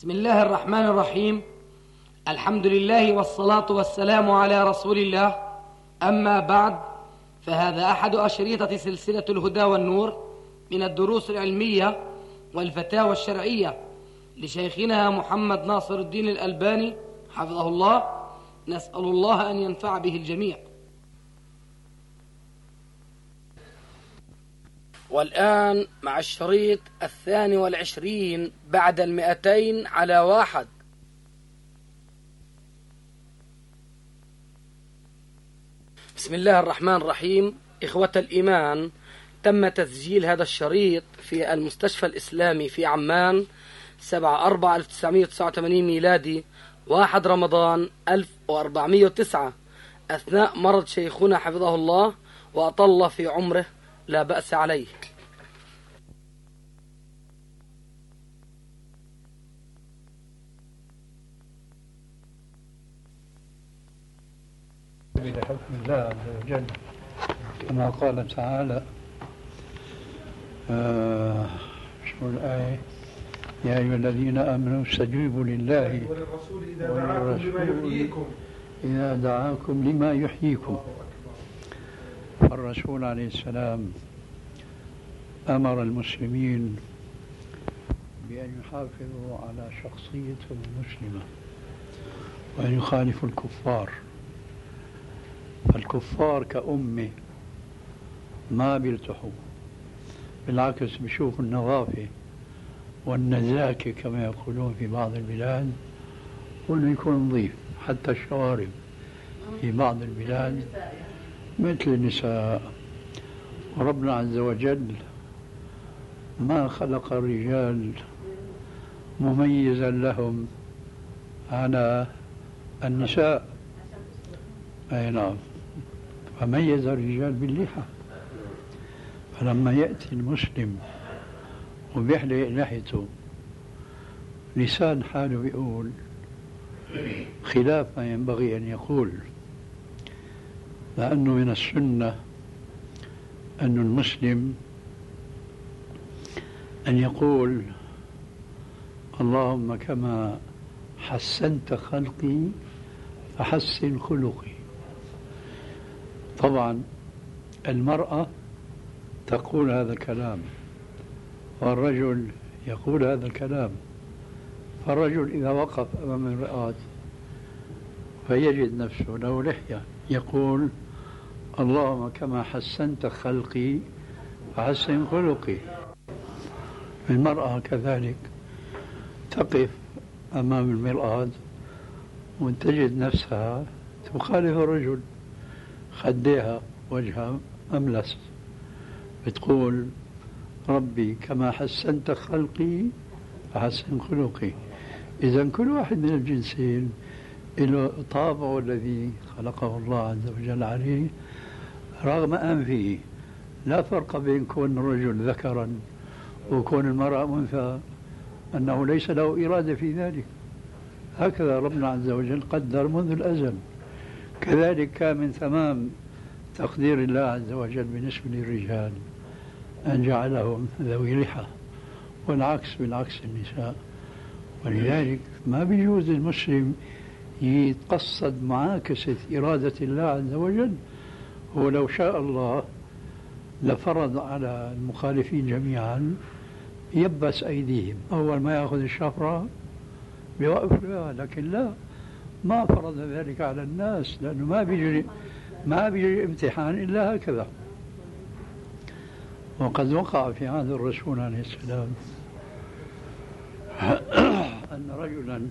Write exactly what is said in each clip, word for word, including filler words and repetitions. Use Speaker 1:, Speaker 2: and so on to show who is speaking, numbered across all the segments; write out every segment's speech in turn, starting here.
Speaker 1: بسم الله الرحمن الرحيم. الحمد لله والصلاة والسلام على رسول الله. أما بعد، فهذا أحد أشريطة سلسلة الهدى والنور من الدروس العلمية والفتاوى الشرعية لشيخنا محمد ناصر الدين الألباني حفظه الله. نسأل الله أن ينفع به الجميع. والآن مع الشريط الثاني والعشرين بعد المئتين على واحد. بسم الله الرحمن الرحيم. إخوة الإيمان، تم تسجيل هذا الشريط في المستشفى الإسلامي في عمان سبعة أربعة ألف وتسعمائة وتسعة وثمانين ميلادي، واحد رمضان ألف وأربعمائة وتسعة، أثناء مرض شيخنا حفظه الله وأطل في عمره، لا بأس عليه.
Speaker 2: بحكم الله عز وجل كما قال تعالى آه شو الآية؟ يا أيها الذين آمنوا استجيبوا لله
Speaker 3: وللرسول إذا دعاكم لما يحييكم
Speaker 2: إذا دعاكم لما يحييكم. فالرسول عليه السلام أمر المسلمين بأن يحافظوا على شخصيتهم المسلمة وأن يخالفوا الكفار. فالكفار كأمة ما بيرتحوا، بالعكس بيشوفوا النظافة والنزاكة كما يقولون في بعض البلاد، وأنه يكون نظيف. حتى الشوارب في بعض البلاد مثل النساء. وربنا عز وجل ما خلق الرجال مميزا لهم على النساء. أي نعم، فميز الرجال باللحى. فلما يأتي المسلم وبيحلق لحيته، لسان حاله بيقول خلاف ما ينبغي أن يقول، لأنه من السنة أن المسلم أن يقول اللهم كما حسنت خلقي فحسن خلقي. طبعا المرأة تقول هذا الكلام والرجل يقول هذا الكلام. فالرجل إذا وقف أمام المرآة فيجد نفسه له لحية يقول اللهم كما حسنت خلقي فحسن خلقي. المرأة كذلك تقف أمام المرآة وتجد نفسها تخالف الرجل، خديها وجهها أملس، بتقول ربي كما حسنت خلقي فحسن خلقي. إذا كل واحد من الجنسين له طابعه الذي خلقه الله عز وجل عليه رغم أنفه. لا فرق بين كون الرجل ذكرا وكون المرأة أنثى، أنه ليس له إرادة في ذلك. هكذا ربنا عز وجل قدر منذ الأزل. كذلك كان من تمام تقدير الله عز وجل بالنسبة للرجال أن جعلهم ذوي لحى، والعكس بالعكس النساء. ولذلك ما بيجوز المسلم يتقصد معاكسة إرادة الله عز وجل. هو لو شاء الله لفرض على المخالفين جميعا يبس أيديهم، أول ما يأخذ الشفرة بيوقف لها، لكن لا، ما فرض ذلك على الناس، لأنه ما بيجري ما بيجري امتحان إلا هكذا. وقد وقع في عهد الرسول عليه السلام أن رجلا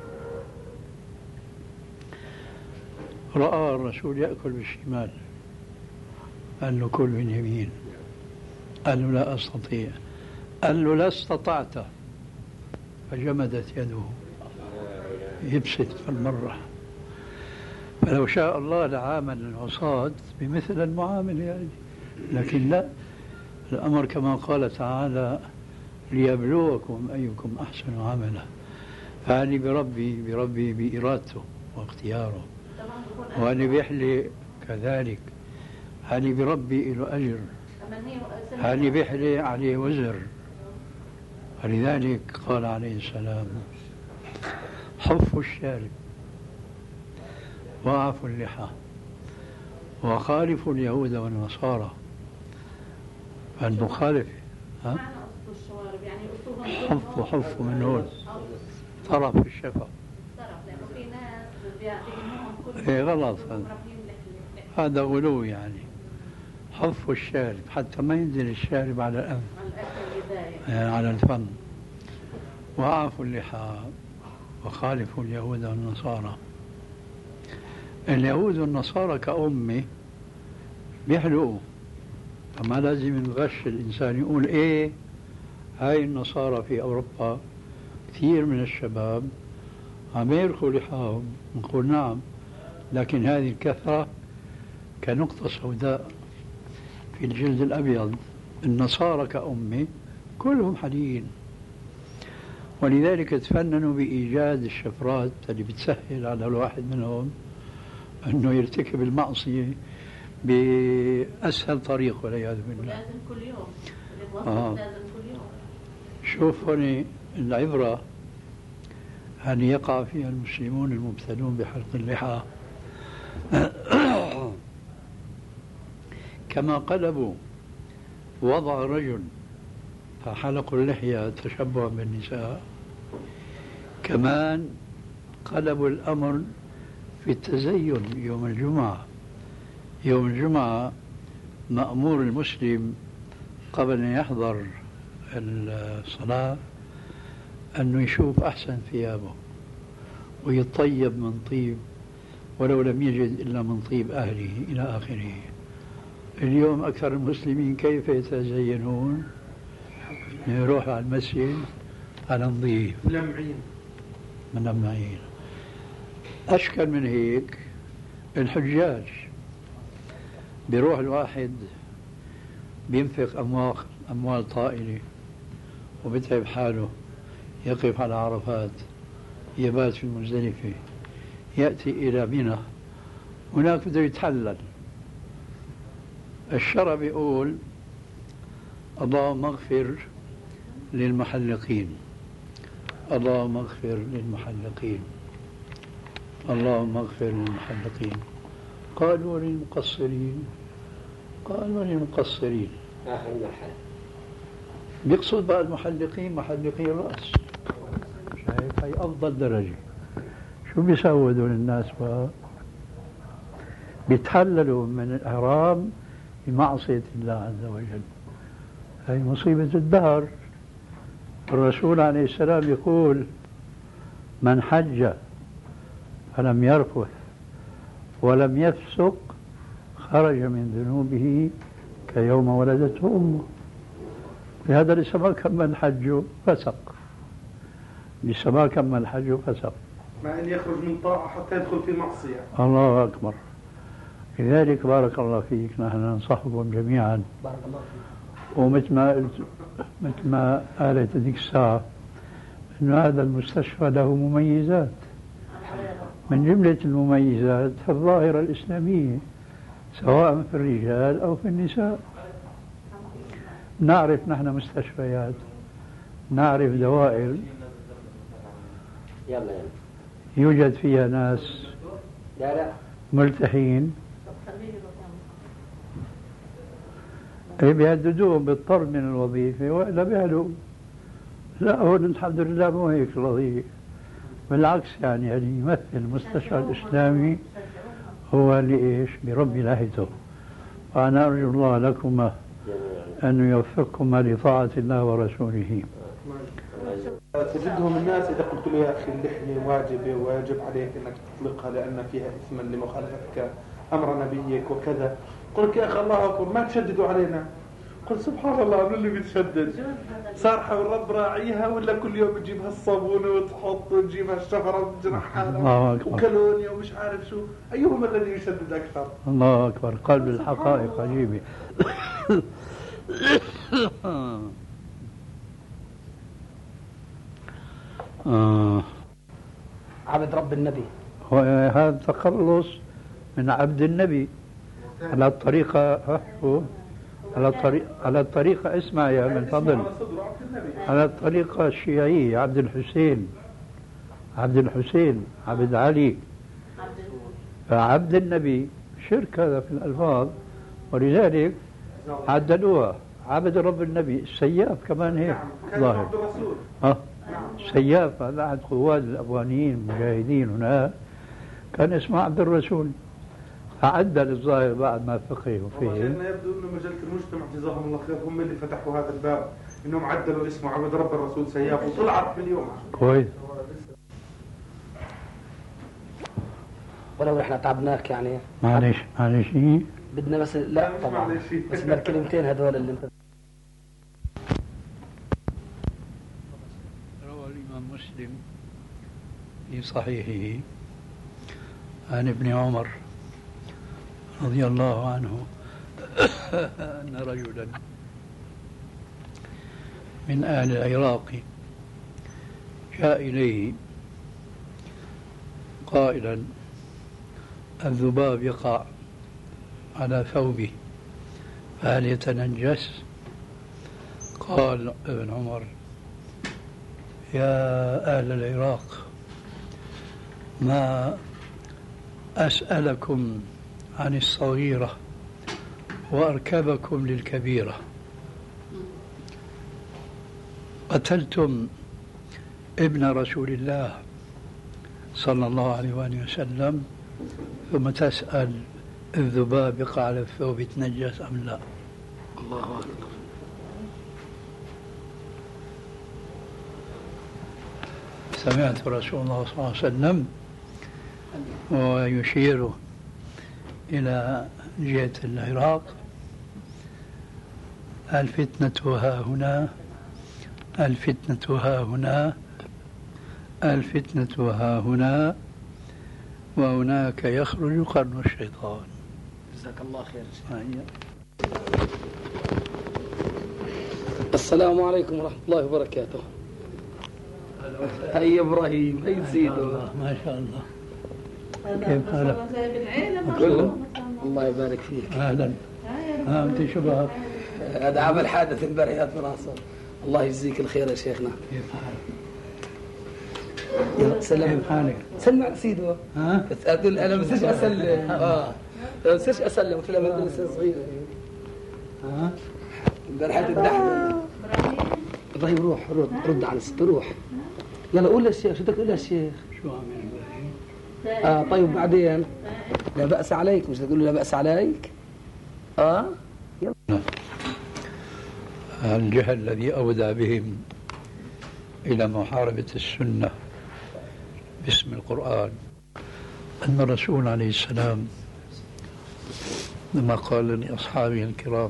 Speaker 2: رأى الرسول يأكل بالشمال، قال له كل باليمين، قال له لا أستطيع، قال له لا استطعت، فجمدت يده يبسط في المرة. فلو شاء الله لعامل العصاة بمثل المعاملة هذه، لكن لا، الأمر كما قال تعالى ليبلوكم أيكم أحسن عملا. فأني بربي بربي بإرادته واختياره، وأني بيحلي كذلك، أني بربي له أجر، أني بيحلي عليه وزر. فلذلك قال عليه السلام حفوا الشارب وأعفوا اللحى وخالفوا اليهود والنصارى. فالمخالف ها؟ حفوا حفوا من هون طرف الشفا. ايه غلط هذا، هذا غلو يعني. حفوا الشارب حتى ما ينزل الشارب على الأنف يعني على الفم. وأعفوا اللحى وخالفوا اليهود والنصارى. اليهود والنصارى كأمة بيحلقوا، فما لازم نغش الإنسان يقول إيه هاي النصارى في أوروبا كثير من الشباب عم يرخوا لحاهم، نقول نعم، لكن هذه الكثرة كنقطة سوداء في الجلد الأبيض. النصارى كأمة كلهم حليين، ولذلك تفننوا بإيجاد الشفرات اللي بتسهل على الواحد منهم أنه يرتكب المعصية بأسهل طريق والعياذ بالله.
Speaker 4: لازم كل يوم
Speaker 2: آه.
Speaker 4: لازم كل يوم.
Speaker 2: شوف هون العبرة أن يقع فيها المسلمون المبتلون بحلق اللحى كما قلبوا وضع رجل فحلقوا اللحية تشبها بالنساء، كمان قلبوا الأمر في التزين يوم الجمعة. يوم الجمعة مأمور المسلم قبل أن يحضر الصلاة أنه يشوف أحسن ثيابه ويطيب من طيب ولو لم يجد إلا من طيب أهله إلى آخره. اليوم أكثر المسلمين كيف يتزينون؟ يروح على المسجد على نظيف
Speaker 3: ملمعين
Speaker 2: ملمعين. أشكل من هيك الحجاج، بيروح الواحد بينفق أموال أموال طائلة وبتعب حاله، يقف على عرفات، يبات في المزدلفة، يأتي إلى منى، هناك بده يتحلل. الشرع بيقول اللهم اغفر للمحلقين، اللهم اغفر للمحلقين، اللهم اغفر للمحلقين. قالوا للمقصرين، قالوا للمقصرين. بيقصد بقى المحلقين محلقين الرأس. شايف هي أفضل درجة. شو بيسووا دول الناس بقى؟ بيتحللوا من الإحرام بمعصية الله عز وجل. هي مصيبة الدهر. الرسول عليه السلام يقول من حج فلم يرفث ولم يفسق خرج من ذنوبه كيوم ولدته أمه. لهذا لسه ما كمل حجه فسق، لسه ما كمل حجه فسق،
Speaker 3: مع أن يخرج من طاعة حتى يدخل في معصية.
Speaker 2: الله أكبر. لذلك بارك الله فيك نحن ننصحكم جميعا،
Speaker 1: بارك الله فيك.
Speaker 2: ومثل ما قلت مثل ما قالت هذيك الساعة أن هذا المستشفى له مميزات، من جملة المميزات الظاهرة الإسلامية سواء في الرجال أو في النساء. نعرف نحن مستشفيات، نعرف دوائر يوجد فيها ناس ملتحين بيهددوهم بالطرد من الوظيفة وإلا بيهلوا. لا هون الحمد لله مو هيك القضية، بالعكس يعني يعني يمثل المستشفى الإسلامي هو اللي إيش بربي لهيته. وأنا أرجو الله لكم أن يوفقكم لطاعة الله ورسوله.
Speaker 3: تجدهم الناس إذا قلت له يا أخي اللحية واجبة ويجب عليك أنك تطلقها لأن فيها إثما لمخالفتك أمر نبيك وكذا، قل لك يا أخي الله أكبر ما تشددوا علينا. قل سبحان الله من اللي بيتشدد؟ صارحة والرب راعيها ولا كل يوم تجيبها الصابونة وتحط وتجيبها الشفرة وتجرحها وكالونيا ومش عارف شو، أيهما الذي يشدد أكثر؟
Speaker 2: الله أكبر. قلب الحقائق عجيبة. آه.
Speaker 1: عبد رب النبي،
Speaker 2: هذا تخلص من عبد النبي على الطريقة على الطريقة على الطريقة اسمع يا من فضل، على الطريقة الشيعية عبد الحسين عبد الحسين، عبد علي، عبد النبي، شرك هذا في الألفاظ، ولذلك عدلوها عبد رب النبي. السياف كمان هيك ظاهر.
Speaker 3: عبد الرسول.
Speaker 2: اه السياف هذا أحد قواد الأفغانيين المجاهدين هناك، كان اسمه عبد الرسول، فعدل الظاهر بعد ما فقهوا فيه.
Speaker 3: شيخنا يبدو انه مجله المجتمع جزاهم الله خير هم اللي فتحوا هذا الباب، انهم عدلوا اسمه عبد رب الرسول سياف وطلعت باليوم.
Speaker 2: كويس.
Speaker 1: ولو احنا تعبناك يعني
Speaker 2: معلش معلش
Speaker 1: بدنا بس لا طبعا بس بالكلمتين هذول اللي انت.
Speaker 2: روى الإمام مسلم في صحيحه عن ابن عمر رضي الله عنه أن رجلا من أهل العراق جاء إليه قائلا: الذباب يقع على ثوبه فهل يتنجس؟ قال ابن عمر: يا أهل العراق، ما أسألكم عن الصغيرة وأركبكم للكبيرة. قتلتم ابن رسول الله صلى الله عليه وآله وسلم، ثم تسأل الذباب يقع على الثوب يتنجس أم لا؟
Speaker 1: الله أكبر.
Speaker 2: سمعت رسول الله صلى الله عليه وسلم ويشير إلى جهة العراق: الفتنة ها هنا، الفتنة ها هنا، الفتنة ها هنا، وهناك يخرج قرن الشيطان.
Speaker 1: جزاك الله خير. السلام عليكم ورحمة الله وبركاته. هيا إبراهيم، هيا سيدو.
Speaker 2: ما شاء الله. كيف حالك؟
Speaker 1: كله الله يبارك فيك.
Speaker 2: أهلا. ها أنت شباب؟
Speaker 1: هذا عمل حادث امبارح في ناصر. الله يجزيك الخير يا شيخنا.
Speaker 2: كيف حالك؟
Speaker 1: يلا سلم.
Speaker 2: كيف حالك؟
Speaker 1: سلم على سيدو.
Speaker 2: ها؟
Speaker 1: أقول أنا بس أسلم. آه. بس أسلم في المدرسة صغيرة.
Speaker 2: ها؟
Speaker 1: امبارح الدحمة. إبراهيم روح رد رد على الست روح. يلا قول للشيخ، شو بدك تقول للشيخ؟
Speaker 2: شو عامل إبراهيم؟
Speaker 1: آه طيب بعدين لا بأس عليك، مش تقول له لا بأس عليك؟ آه يلا.
Speaker 2: الجهل الذي أودى بهم إلى محاربة السنة باسم القرآن أن الرسول عليه السلام لما قال لأصحابه الكرام: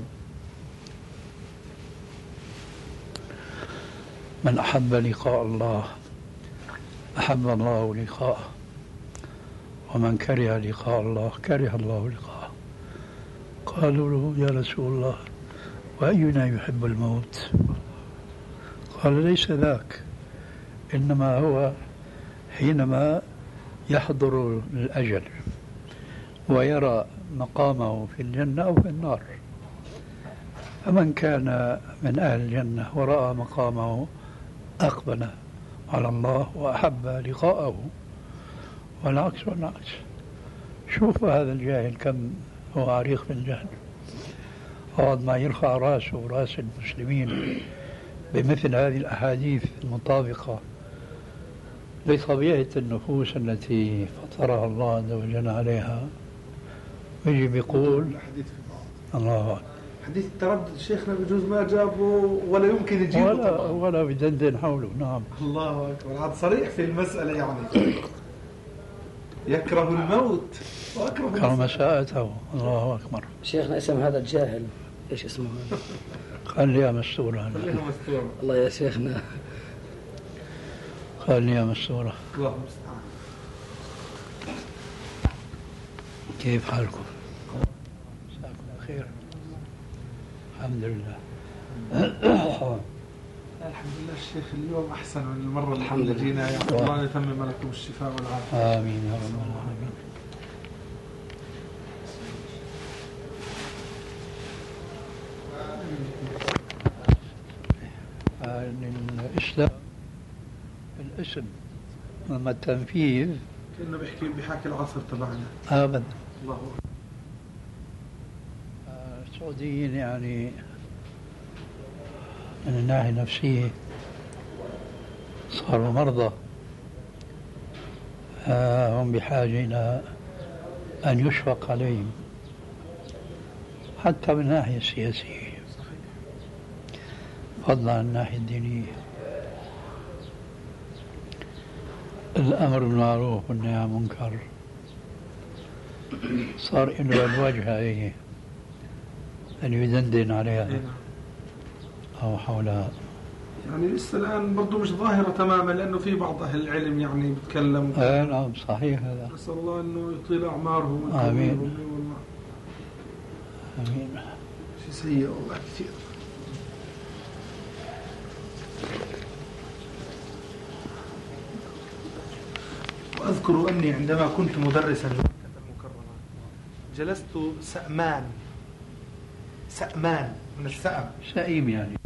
Speaker 2: من أحب لقاء الله أحب الله لقاءه، ومن كره لقاء الله كره الله لقاءه. قالوا له: يا رسول الله، وأينا يحب الموت؟ قال: ليس ذاك، إنما هو حينما يحضر الأجل ويرى مقامه في الجنة أو في النار. فمن كان من أهل الجنة ورأى مقامه أقبل على الله وأحب لقاءه، والعكس والعكس. شوف هذا الجاهل كم هو عريق في الجهل، بعد ما يرفع راسه ورأس المسلمين بمثل هذه الأحاديث المطابقة لطبيعة النفوس التي فطرها الله عز وجل عليها، ويجي بيقول الله أكبر.
Speaker 3: حديث التردد شيخنا بجوز ما جابه ولا يمكن يجيبه
Speaker 2: ولا
Speaker 3: طبعا.
Speaker 2: ولا بدندن حوله. نعم.
Speaker 3: الله أكبر، هذا صريح في المسألة يعني. يكره الموت وأكره
Speaker 2: كرم ساءته. الله أكبر.
Speaker 1: شيخنا اسم هذا الجاهل ايش اسمه؟
Speaker 2: قال لي يا مستورة.
Speaker 1: الله يا شيخنا.
Speaker 2: قال لي يا مستورة.
Speaker 3: الله المستعان.
Speaker 2: كيف حالكم؟ مساكم بخير. الحمد لله.
Speaker 3: الحمد لله الشيخ اليوم أحسن من المرة اللي جينا، يعني الله يتمم لكم الشفاء والعافية.
Speaker 2: آمين يا رب العالمين. الإسلام الاسم أما التنفيذ
Speaker 3: كأنه بيحكي بحكي العصر تبعنا
Speaker 2: أبدا.
Speaker 3: الله
Speaker 2: السعوديين يعني من الناحية النفسية صاروا مرضى، هم بحاجة إلى أن يشفق عليهم حتى من الناحية السياسية فضلا عن الناحية الدينية. الأمر بالمعروف والنهي عن المنكر صار له الوجهة إيه أن يدندن عليها أو حولها.
Speaker 3: يعني لسه الآن برضو مش ظاهرة تماما، لأنه في بعض أهل العلم يعني بيتكلم.
Speaker 2: آه نعم صحيح هذا.
Speaker 3: نسأل الله أنه يطيل أعمارهم.
Speaker 2: آمين آمين.
Speaker 3: شيء سيء والله كثير. وأذكر أني عندما كنت مدرسا في مكة المكرمة جلست سأمان سأمان من السأم
Speaker 2: سئيم يعني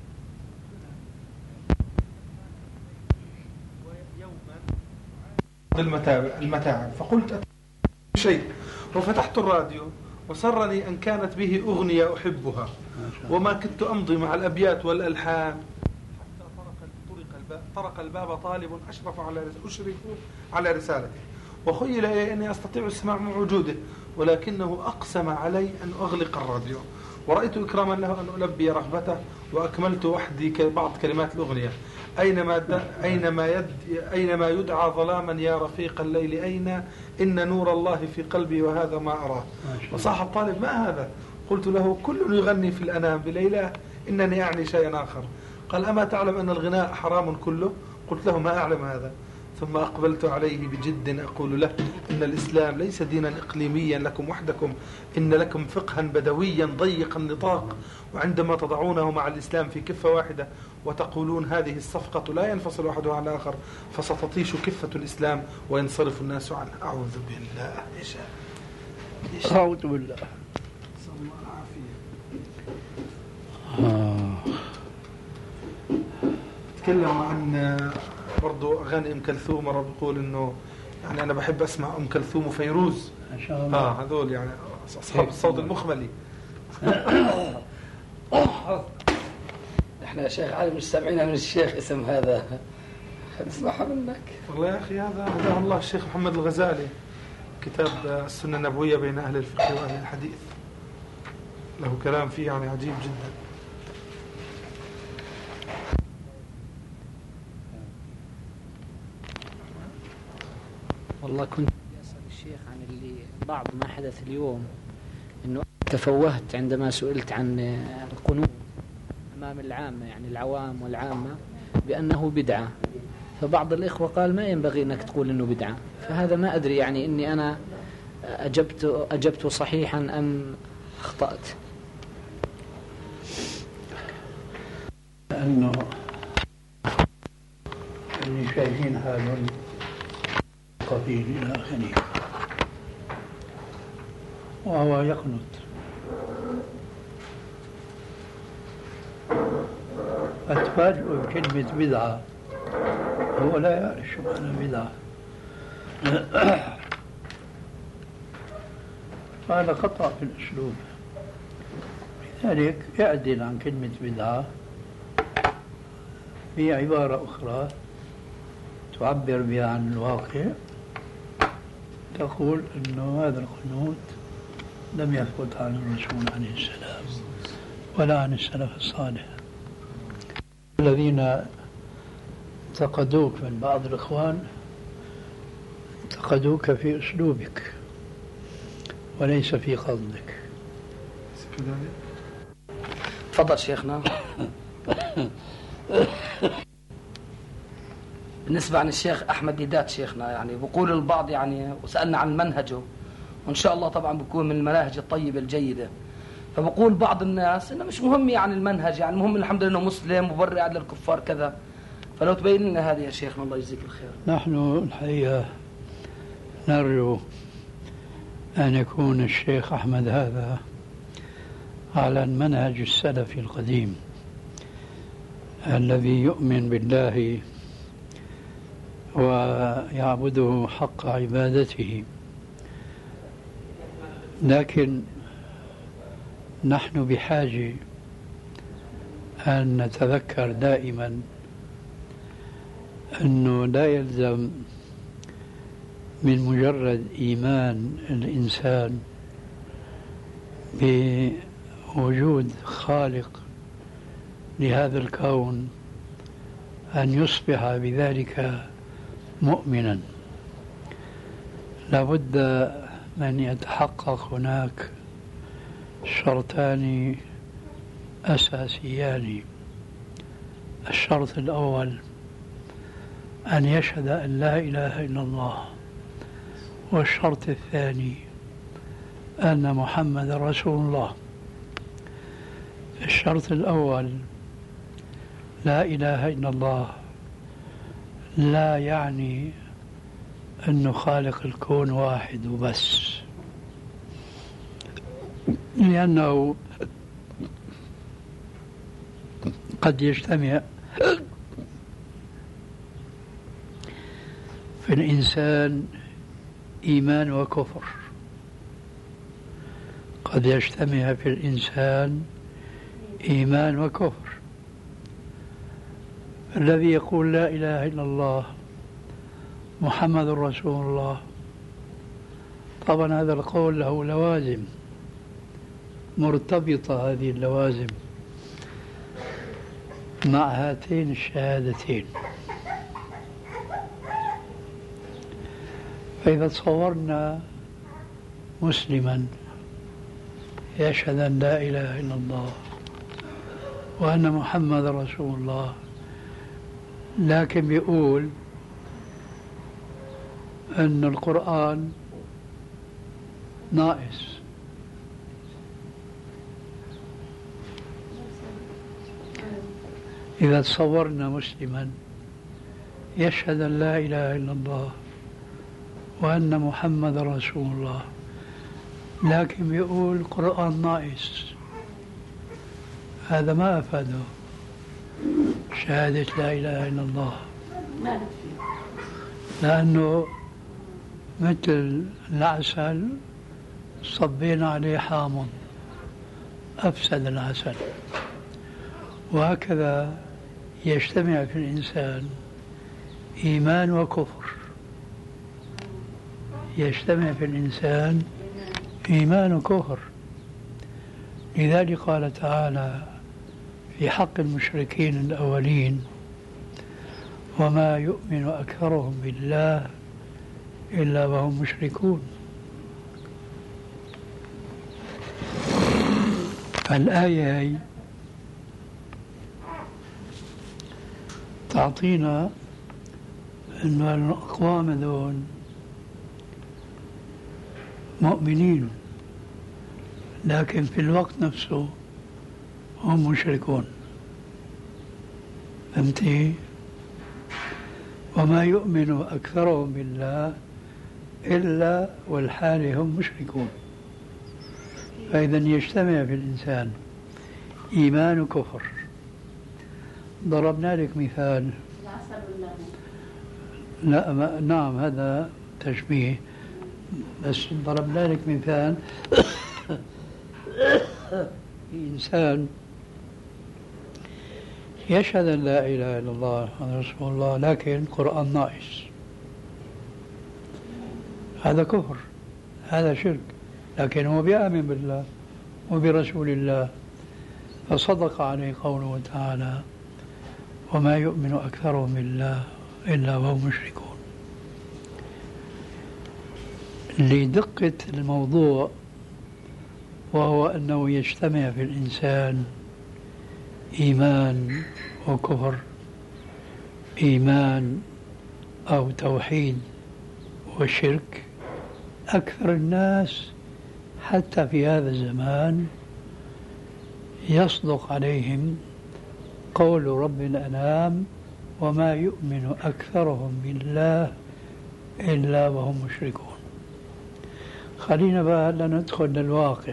Speaker 3: المتاعب المتاعب فقلت شيء وفتحت الراديو وسرني أن كانت به أغنية أحبها وما كنت أمضي مع الأبيات والألحان حتى طرق الباب طرق الباب طالب أشرف على أشرف على رسالته وخيل إلي أني أستطيع السماع من وجوده، ولكنه أقسم علي أن أغلق الراديو، ورأيت إكراما له أن ألبي رغبته وأكملت وحدي بعض كلمات الأغنية. أينما أينما يد أينما يدعى ظلاما يا رفيق الليل أين إن نور الله في قلبي وهذا ما أراه. وصاحب طالب ما هذا؟ قلت له كل يغني في الأنام بليلة إنني أعني شيئا آخر. قال أما تعلم أن الغناء حرام كله؟ قلت له ما أعلم هذا. ثم أقبلت عليه بجد أقول له إن الإسلام ليس دينا إقليميا لكم وحدكم، إن لكم فقها بدويا ضيق النطاق، وعندما تضعونه مع الإسلام في كفة واحدة وتقولون هذه الصفقة لا ينفصل أحدها عن الآخر فستطيش كفة الإسلام وينصرف الناس عنه. أعوذ بالله. إيش
Speaker 2: إيش أعوذ بالله.
Speaker 3: صلى الله العافية. تكلم عن برضو أغاني أم كلثوم، مرة بيقول إنه يعني أنا بحب أسمع أم كلثوم وفيروز
Speaker 2: ما شاء الله.
Speaker 3: آه هذول يعني أصحاب الصوت المخملي.
Speaker 1: احنا يا شيخ علي مش سامعينها من الشيخ اسم هذا، نسمعها منك.
Speaker 3: والله يا أخي هذا هداه الله الشيخ محمد الغزالي، كتاب السنة النبوية بين أهل الفقه وأهل الحديث، له كلام فيه يعني عجيب جدا.
Speaker 4: والله كنت أسأل الشيخ عن اللي بعض ما حدث اليوم، إنه تفوهت عندما سئلت عن القنوت أمام العامة، يعني العوام والعامة، بأنه بدعة، فبعض الإخوة قال ما ينبغي أنك تقول أنه بدعة، فهذا ما أدري يعني إني أنا أجبت أجبت صحيحا أم أخطأت.
Speaker 2: لأنه اللي شايفين هذا قبيل إلى آخره وهو يقنط، أتفاجئ بكلمة بدعة هو لا يعرف شو معنى بدعة. هذا خطأ في الأسلوب، لذلك اعدل عن كلمة بدعة في عبارة أخرى تعبر بها عن الواقع، تقول أنه هذا القنوت لم يثبت عن الرسول عليه السلام ولا عن السلف الصالح. الذين انتقدوك من بعض الإخوان انتقدوك في أسلوبك وليس في قصدك.
Speaker 1: تفضل شيخنا. بالنسبة عن الشيخ أحمد ديدات شيخنا، يعني بقول البعض يعني وسألنا عن منهجه، وإن شاء الله طبعا بيكون من المناهج الطيبة الجيدة، فبقول بعض الناس إنه مش مهم يعني المنهج، يعني المهم الحمد لله إنه مسلم وبرع للكفار كذا، فلو تبين لنا هذه يا شيخنا الله يجزيك الخير.
Speaker 2: نحن الحقيقة نرجو أن يكون الشيخ أحمد هذا على المنهج السلفي القديم الذي يؤمن بالله ويعبده حق عبادته. لكن نحن بحاجة أن نتذكر دائما أنه لا يلزم من مجرد إيمان الإنسان بوجود خالق لهذا الكون أن يصبح بذلك مؤمنا. لابد من يتحقق هناك شرطان أساسيان. الشرط الأول أن يشهد أن لا إله إلا الله، والشرط الثاني أن محمد رسول الله. الشرط الأول لا إله إلا الله لا يعني أنه خالق الكون واحد وبس، لأنه قد يجتمع في الإنسان إيمان وكفر، قد يجتمع في الإنسان إيمان وكفر. الذي يقول لا إله إلا الله محمد رسول الله، طبعا هذا القول له لوازم مرتبطة، هذه اللوازم مع هاتين الشهادتين. فإذا تصورنا مسلما يشهد أن لا إله إلا الله وأن محمد رسول الله، لكن بيقول أن القرآن ناقص، إذا تصورنا مسلما يشهد أن لا إله إلا الله وأن محمد رسول الله، لكن يقول القرآن ناقص، هذا ما أفاده شهادة لا إله إلا الله، لأنه مثل العسل صبينا عليه حامض أفسد العسل. وهكذا يجتمع في الإنسان إيمان وكفر، يجتمع في الإنسان إيمان وكفر. لذلك قال تعالى في حق المشركين الأولين: وما يؤمن أكثرهم بالله إلا وهم مشركون. الآية هي تعطينا أن الأقوام دون مؤمنين، لكن في الوقت نفسه هم مشركون. فهمتي؟ وما يؤمن أكثرهم بالله إلا والحال هم مشركون. فإذا يجتمع في الإنسان إيمان وكفر. ضربنا لك مثال. لا ما نعم هذا تشبيه، بس ضربنا لك مثال إنسان يشهد أن لا إله إلا الله محمد رسول الله لكن قرآن ناقص، هذا كفر، هذا شرك، لكن هو بيؤمن بالله وبرسول الله، فصدق عليه قوله تعالى: وما يؤمن أكثرهم بالله إلا وهم مشركون. لدقة الموضوع، وهو أنه يجتمع في الإنسان إيمان وكفر، إيمان أو توحيد وشرك. أكثر الناس حتى في هذا الزمان يصدق عليهم قول رب الأنام: وما يؤمن أكثرهم بالله إلا وهم مشركون. خلينا بقى ندخل للواقع.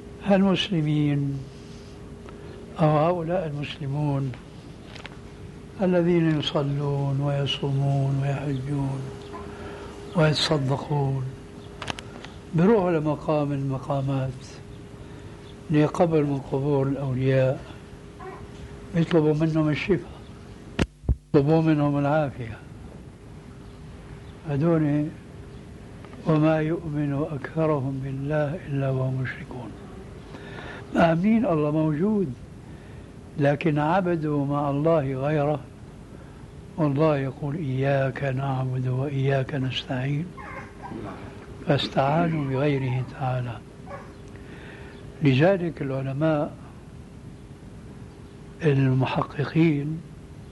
Speaker 2: المسلمين أو هؤلاء المسلمون الذين يصلون ويصومون ويحجون ويتصدقون بروحوا لمقام من المقامات لقبر من قبور الأولياء، يطلبوا منهم الشفاء، يطلبوا منهم العافية. هذول وما يؤمن أكثرهم بالله إلا وهم مشركون، آمين الله موجود، لكن عبدوا مع الله غيره، والله يقول إياك نعبد وإياك نستعين، فاستعانوا بغيره تعالى. لذلك العلماء المحققين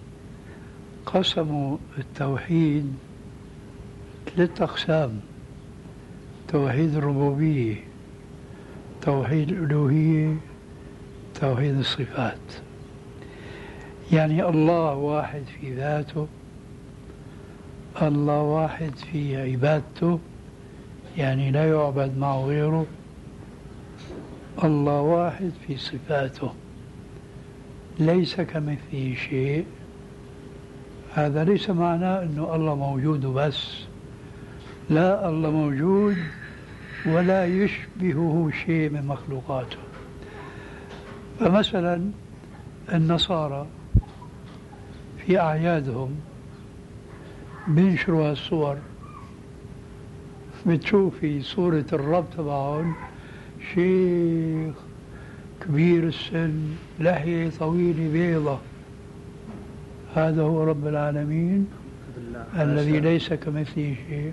Speaker 2: قسموا التوحيد ثلاثة أقسام: توحيد الربوبية، توحيد الألوهية، توحيد الصفات. يعني الله واحد في ذاته، الله واحد في عبادته، يعني لا يعبد معه غيره، الله واحد في صفاته، ليس كمثله شيء. هذا ليس معناه أنه الله موجود بس، لا، الله موجود ولا يشبهه شيء من مخلوقاته. فمثلا النصارى في أعيادهم بينشروا هالصور، بتشوفي صورة الرب تبعهم شيخ كبير السن، لحية طويلة بيضة، هذا هو رب العالمين الذي ليس كمثله شيء.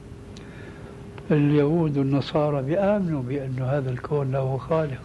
Speaker 2: اليهود والنصارى بيآمنوا بأن هذا الكون له خالق،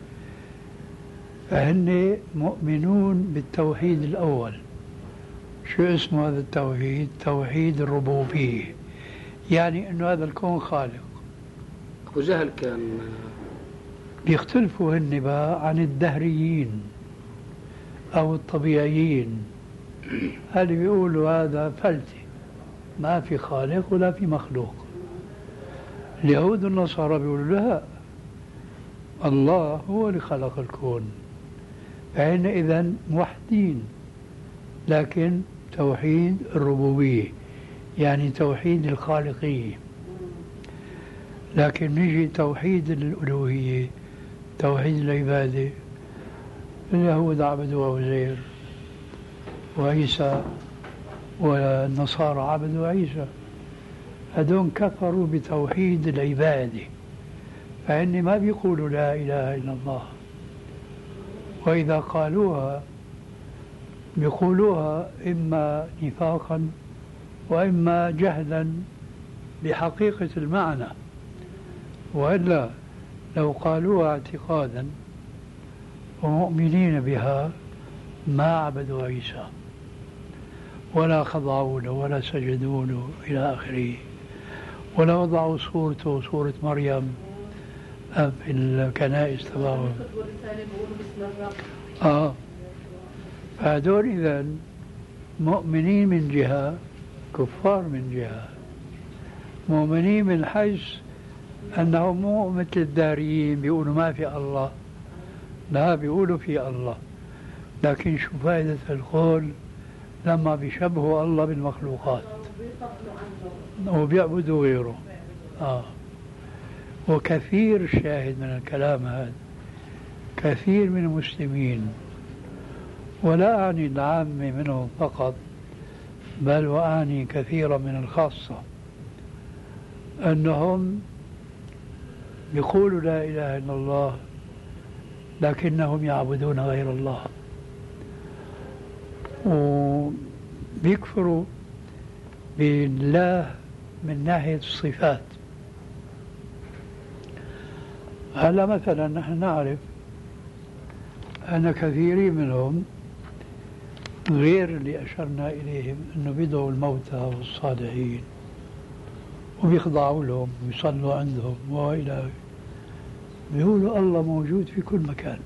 Speaker 2: فهن مؤمنون بالتوحيد الأول. شو اسمه هذا التوحيد؟ توحيد الربوبية، يعني أن هذا الكون خالق.
Speaker 1: أبو جهل كان
Speaker 2: بيختلفوا هن بقى عن الدهريين أو الطبيعيين، اللي بيقولوا هذا فلتة، ما في خالق ولا في مخلوق. اليهود والنصارى بيقولوا لا، الله هو اللي خلق الكون، فإن إذن موحدين، لكن توحيد الربوبية يعني توحيد الخالقية. لكن نجي توحيد الألوهية، توحيد العبادة، اليهود عبدوا عزير وعيسى، والنصارى عبدوا عيسى، هذون كفروا بتوحيد العبادة، فإن ما بيقولوا لا إله إلا الله، وإذا قالوها بيقولوها إما نفاقا وإما جهلا بحقيقة المعنى، وإلا لو قالوها اعتقادا ومؤمنين بها ما عبدوا عيسى ولا خضعوا له ولا سجدوا له إلى آخره، ولا وضعوا صورته صورة مريم في الكنائس تبعهم. آه فهذول إذن مؤمنين من جهة، كفار من جهة. مؤمنين من حيث أنهم مو مثل الداريين بيقولوا ما في الله، لا، بيقولوا في الله، لكن شو فائدة القول لما بيشبهوا الله بالمخلوقات وبيعبدوا غيره. آه. وكثير شاهد من الكلام هذا، كثير من المسلمين، ولا أعني العامة منهم فقط، بل وأعني كثيرا من الخاصة، أنهم يقولوا لا إله إلا الله لكنهم يعبدون غير الله، وبيكفروا بالله من ناحية الصفات. هلا مثلا نحن نعرف أن كثيرين منهم غير اللي أشرنا إليهم أنه بيدعوا الموتى والصالحين وبيخضعوا لهم ويصلوا عندهم وإلى، بيقولوا الله موجود في كل مكان،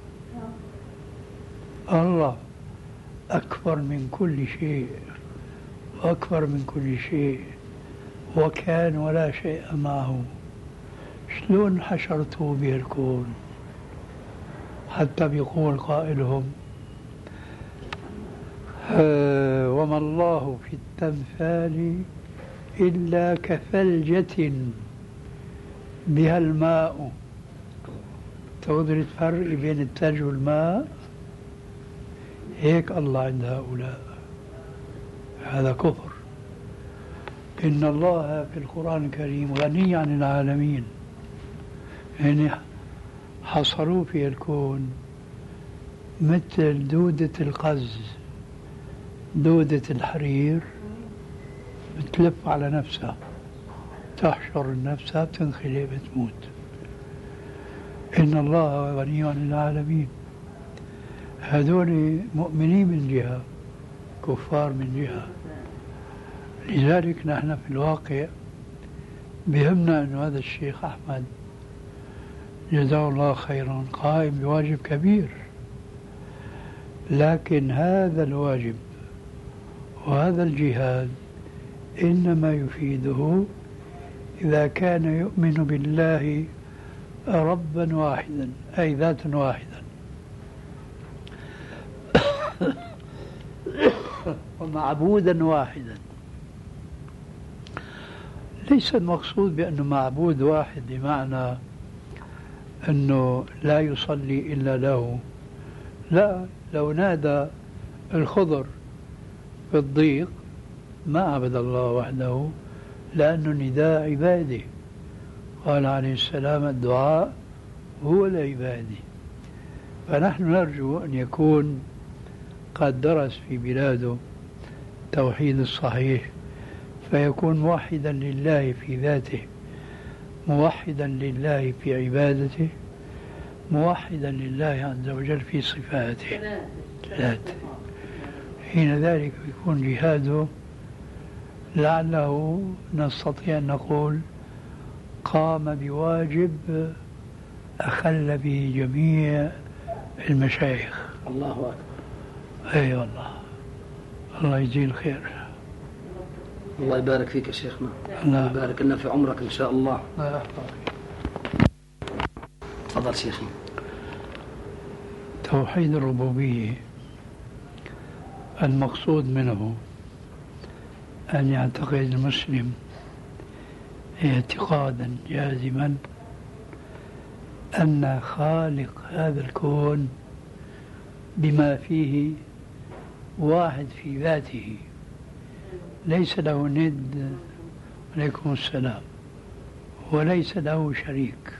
Speaker 2: الله أكبر من كل شيء وأكبر من كل شيء، وكان ولا شيء معه، شلون حشرته به الكون؟ حتى بيقول قائلهم آه وما الله في التمثال إلا كثلجة بها الماء. تقدر تفرق بين الثلج والماء؟ هيك الله عند هؤلاء. هذا كفر. إن الله في القرآن الكريم غني عن العالمين، يعني حصروه في الكون مثل دودة القز، دودة الحرير بتلف على نفسها، تحشر نفسها، بتنخلق، بتموت. إن الله غني عن العالمين. هذول مؤمنين من جهة، كفار من جهة. لذلك نحن في الواقع بهمنا أن هذا الشيخ أحمد جزاه الله خيرا قائم بواجب كبير، لكن هذا الواجب وهذا الجهاد إنما يفيده إذا كان يؤمن بالله ربا واحدا، أي ذاتا واحدا، ومعبودا واحدا. ليس المقصود بأنه معبود واحد بمعنى أنه لا يصلي إلا له، لا، لو نادى الخضر في الضيق ما عبد الله وحده، لأنه نداء عباده. قال عليه السلام الدعاء هو العبادة. فنحن نرجو أن يكون قد درس في بلاده توحيد الصحيح، فيكون موحدا لله في ذاته، موحدا لله في عبادته، موحدا لله عز وجل في صفاته ذاته. حين ذلك يكون جهاده لعله نستطيع أن نقول قام بواجب أخل به جميع المشايخ.
Speaker 1: الله أكبر.
Speaker 2: أي والله، الله يجزيه الخير.
Speaker 1: الله يبارك فيك يا شيخنا،
Speaker 2: الله
Speaker 1: يبارك لنا في عمرك إن شاء الله.
Speaker 2: الله يحفظك.
Speaker 1: تفضل شيخنا.
Speaker 2: توحيد الربوبية المقصود منه أن يعتقد المسلم اعتقادا جازما أن خالق هذا الكون بما فيه واحد في ذاته، ليس له ند، عليكم السلام، وليس له شريك.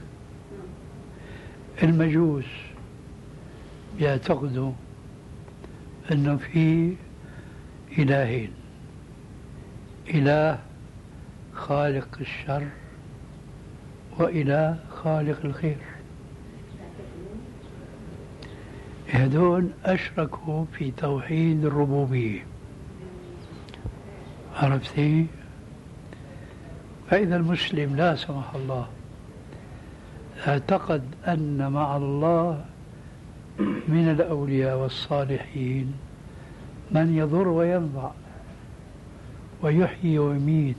Speaker 2: المجوس يعتقدوا أنه في إلهين، إله خالق الشر وإله خالق الخير. هذول أشركوا في توحيد الربوبية، عرفتي؟ فإذا المسلم لا سمح الله اعتقد أن مع الله من الأولياء والصالحين من يضر وينفع ويحيي ويميت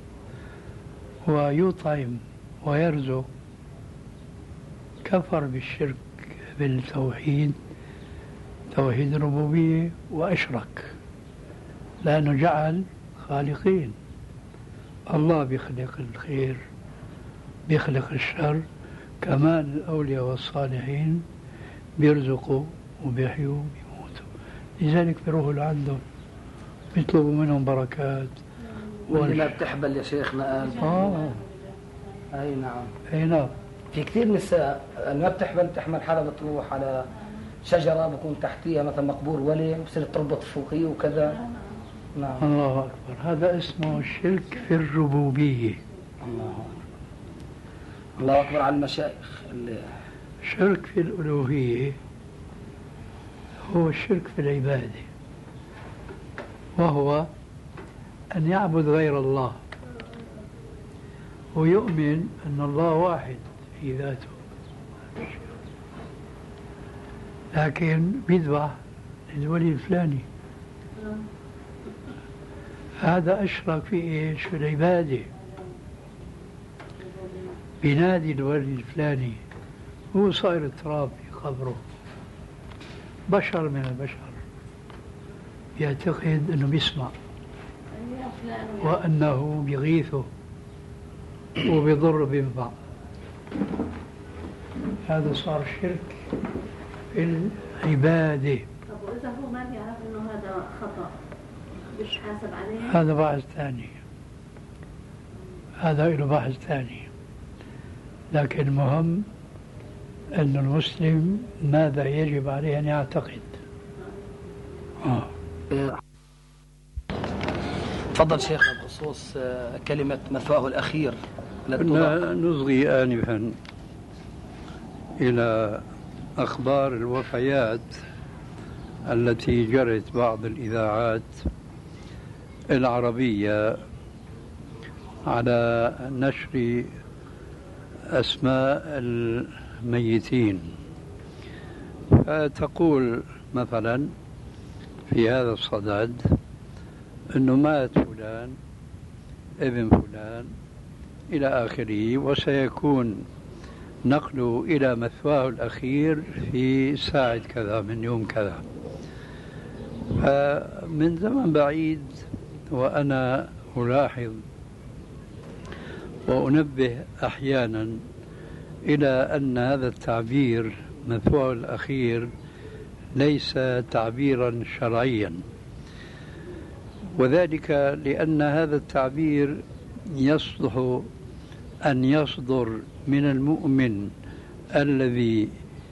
Speaker 2: ويطعم ويرزق، كفر بالشرك بالتوحيد، توحيد الربوبية، وأشرك، لأنه جعل خالقين. الله بيخلق الخير بيخلق الشر، كمان الأولياء والصالحين بيرزقوا وبيحيوا وبيموتوا. لذلك بيروحوا لعندهم بيطلبوا منهم بركات.
Speaker 1: واللي ما بتحبل يا شيخنا قال.
Speaker 2: آه
Speaker 1: أي نعم.
Speaker 2: أي نعم.
Speaker 1: في كثير نساء اللي ما بتحبل بتحمل حالها بتروح على شجرة بكون تحتيها مثلا مقبور ولي وبصير تربط فوقيه وكذا. نعم.
Speaker 2: الله أكبر. هذا اسمه الشرك في الربوبية.
Speaker 1: الله أكبر. الله أكبر على المشايخ. اللي
Speaker 2: الشرك في الألوهية هو الشرك في العبادة، وهو أن يعبد غير الله ويؤمن أن الله واحد في ذاته، لكن بيذبح للولي الفلاني. هذا أشرك في إيش؟ في العبادة. بينادي الولي الفلاني، هو صاير تراب في قبره، بشر من البشر، يعتقد أنه بيسمع وأنه بيغيثه وبيضر بينفع. هذا صار شرك في العبادة.
Speaker 5: طب وإذا هو ما بيعرف إنه هذا خطأ مش حاسب عليه؟
Speaker 2: هذا بحث ثاني، هذا له بحث ثاني. لكن المهم أن المسلم ماذا يجب عليه أن يعتقد. آه.
Speaker 1: تفضل شيخنا بخصوص كلمة مثواه الأخير.
Speaker 2: كنا نصغي آنفا إلى أخبار الوفيات التي جرت بعض الإذاعات العربية على نشر أسماء الميتين، فتقول مثلا في هذا الصدد أنه مات فلان ابن فلان إلى آخره، وسيكون نقله إلى مثواه الأخير في ساعة كذا من يوم كذا. فمن زمن بعيد وأنا ألاحظ وأنبه أحيانا إلى أن هذا التعبير مثواه الأخير ليس تعبيرا شرعيا، وذلك لأن هذا التعبير يصلح أن يصدر من المؤمن الذي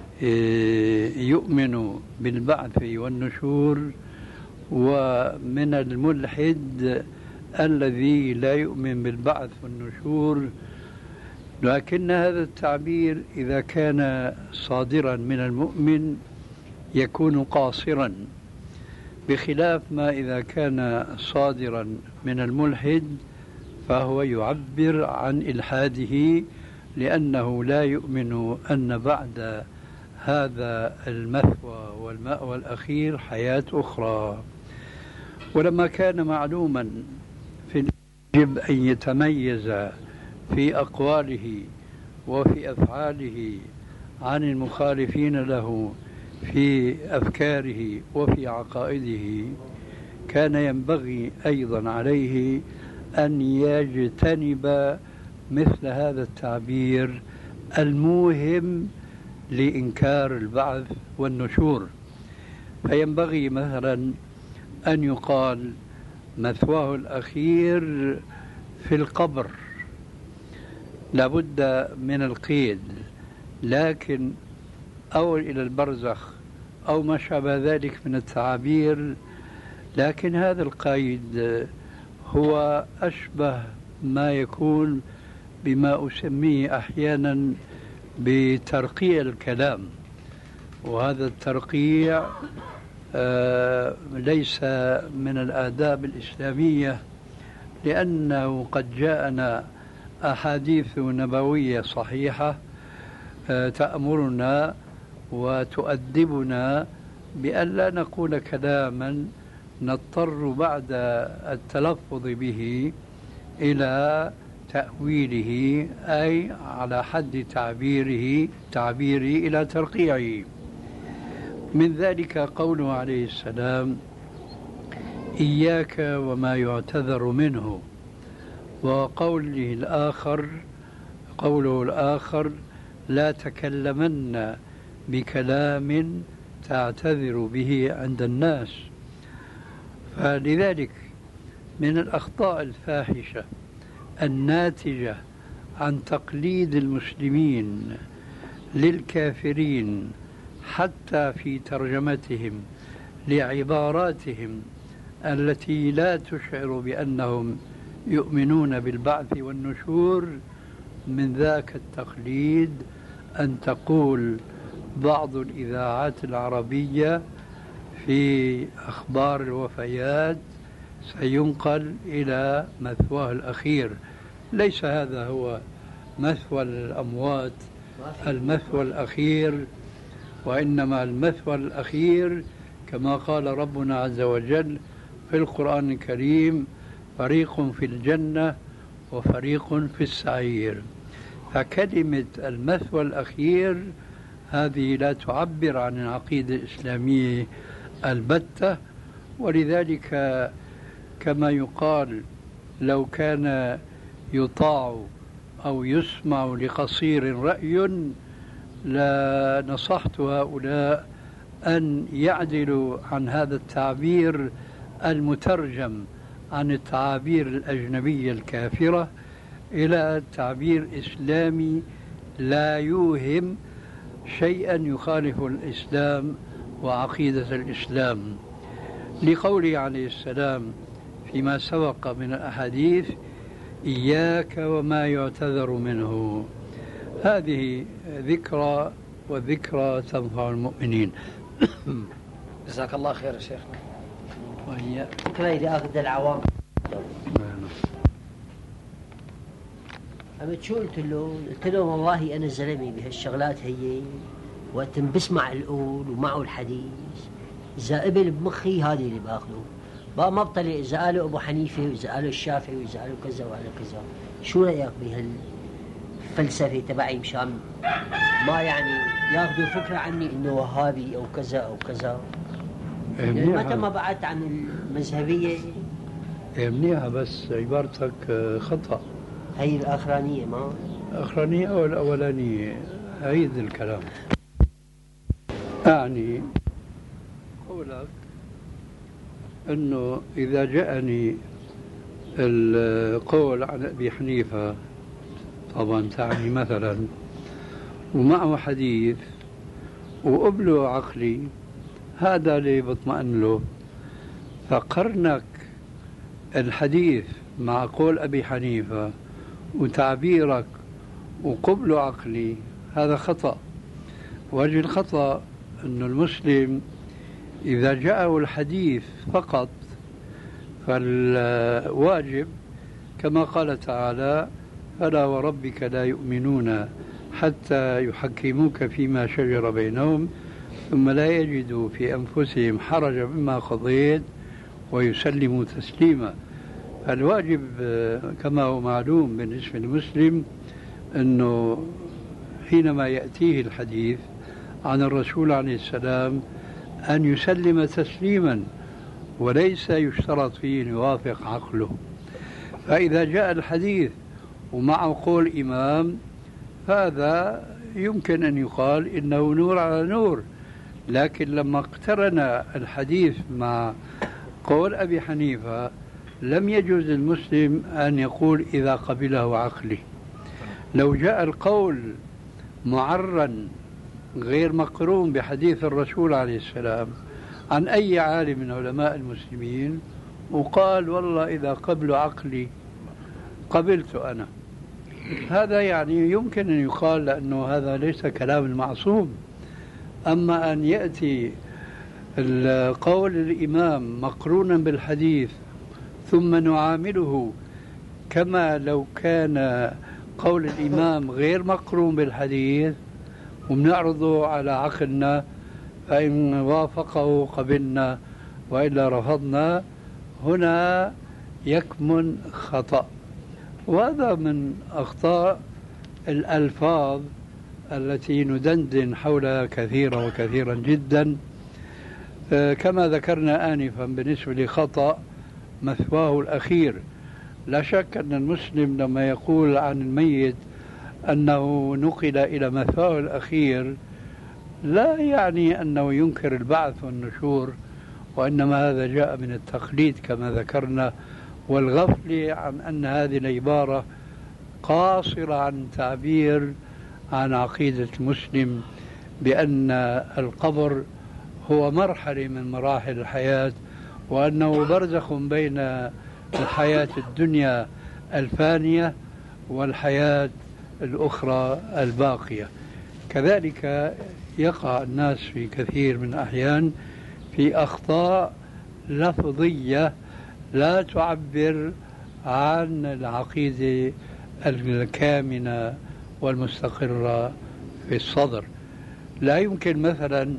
Speaker 2: يؤمن بالبعث والنشور، ومن الملحد الذي لا يؤمن بالبعث والنشور. لكن هذا التعبير إذا كان صادرا من المؤمن يكون قاصرا، بخلاف ما إذا كان صادرا من الملحد فهو يعبر عن إلحاده، لأنه لا يؤمن أن بعد هذا المثوى والمأوى الأخير حياة أخرى. ولما كان معلوما في يجب أن يتميز في أقواله وفي أفعاله عن المخالفين له في أفكاره وفي عقائده، كان ينبغي أيضا عليه أن يجتنب مثل هذا التعبير الموهم لإنكار البعث والنشور. فينبغي مثلا أن يقال مثواه الأخير في القبر، لابد من القيد، لكن أو إلى البرزخ أو ما شابه ذلك من التعابير، لكن هذا القيد هو أشبه ما يكون بما أسميه أحيانا بترقيع الكلام، وهذا الترقيع آه ليس من الآداب الإسلامية، لأنه قد جاءنا أحاديث نبوية صحيحة آه تأمرنا وتؤدبنا بأن لا نقول كلاما نضطر بعد التلفظ به إلى تأويله، أي على حد تعبيره تعبيره إلى ترقيعه. من ذلك قوله عليه السلام: إياك وما يعتذر منه، وقوله الآخر قوله الآخر: لا تكلمن بكلام تعتذر به عند الناس. فلذلك من الأخطاء الفاحشة الناتجة عن تقليد المسلمين للكافرين حتى في ترجمتهم لعباراتهم التي لا تشعر بأنهم يؤمنون بالبعث والنشور، من ذاك التقليد أن تقول بعض الإذاعات العربية في أخبار الوفيات سينقل إلى مثواه الأخير. ليس هذا هو مثوى الأموات المثوى الأخير، وإنما المثوى الأخير كما قال ربنا عز وجل في القرآن الكريم: فريق في الجنة وفريق في السعير. فكلمة المثوى الأخير هذه لا تعبر عن العقيدة الإسلامية البتة، ولذلك كما يقال لو كان يطاع أو يسمع لقصير رأي لنصحت هؤلاء أن يعدلوا عن هذا التعبير المترجم عن التعابير الأجنبية الكافرة إلى تعبير إسلامي لا يوهم شيئا يخالف الإسلام وعقيدة الإسلام، لقوله عليه السلام فيما سبق من الأحاديث: إياك وما يعتذر منه. هذه ذكرى، والذكرى تنفع المؤمنين.
Speaker 4: جزاك الله خير يا شيخنا.
Speaker 6: وهي فكرة إذا أخذ العوام أما شو قلت له؟ قلت له والله أنا زلمي بهالشغلات هي وقت بسمع القول ومعه الحديث إذا قبل بمخي هذه اللي باخذه، بقى ما بطلع إذا قالوا أبو حنيفة وإذا قالوا الشافعي وإذا قالوا كذا وقالوا كذا. شو رأيك بهالفلسفة تبعي مشان ما يعني ياخذوا فكرة عني إنه وهابي أو كذا أو كذا؟ يعني متى ما بعدت عن المذهبية
Speaker 2: منيحة، بس عبارتك خطأ.
Speaker 6: هي الآخرانية ما
Speaker 2: الآخرانية أو الأولانية؟ عيد الكلام. أعني قولك أنه إذا جاءني القول عن أبي حنيفة، طبعا تعني مثلا، ومعه حديث وقبله عقلي، هذا اللي بطمئن له. فقرنك الحديث مع قول أبي حنيفة وتعبيرك وقبله عقلي، هذا خطأ. وجه الخطأ أن المسلم إذا جاءه الحديث فقط فالواجب كما قال تعالى: فلا وربك لا يؤمنون حتى يحكموك فيما شجر بينهم ثم لا يجدوا في أنفسهم حرجا مما قضيت ويسلموا تسليما. الواجب كما هو معلوم بالنسبة للمسلم أنه حينما يأتيه الحديث عن الرسول عليه السلام أن يسلم تسليما، وليس يشترط فيه أن يوافق عقله. فإذا جاء الحديث ومعه قول إمام، هذا يمكن أن يقال إنه نور على نور. لكن لما اقترن الحديث مع قول أبي حنيفة لم يجوز للمسلم أن يقول إذا قبله عقلي. لو جاء القول معرا غير مقرون بحديث الرسول عليه السلام عن أي عالم من علماء المسلمين وقال والله إذا قبل عقلي قبلت أنا، هذا يعني يمكن أن يقال لأنه هذا ليس كلام المعصوم. أما أن يأتي القول الإمام مقرونا بالحديث ثم نعامله كما لو كان قول الإمام غير مقرون بالحديث وبنعرضه على عقلنا، فإن وافقه قبلنا وإلا رفضنا، هنا يكمن خطأ. وهذا من أخطاء الألفاظ التي ندندن حولها كثيرا وكثيرا جدا. كما ذكرنا آنفا بالنسبة لخطأ مثواه الأخير، لا شك أن المسلم لما يقول عن الميت أنه نقل إلى مثواه الأخير لا يعني أنه ينكر البعث والنشور، وإنما هذا جاء من التقليد كما ذكرنا، والغفل عن أن هذه العبارة قاصرة عن تعبير عن عقيدة المسلم بأن القبر هو مرحلة من مراحل الحياة، وأنه برزخ بين الحياة الدنيا الفانية والحياة الأخرى الباقية. كذلك يقع الناس في كثير من الأحيان في أخطاء لفظية لا تعبر عن العقيدة الكامنة والمستقرة في الصدر. لا يمكن مثلا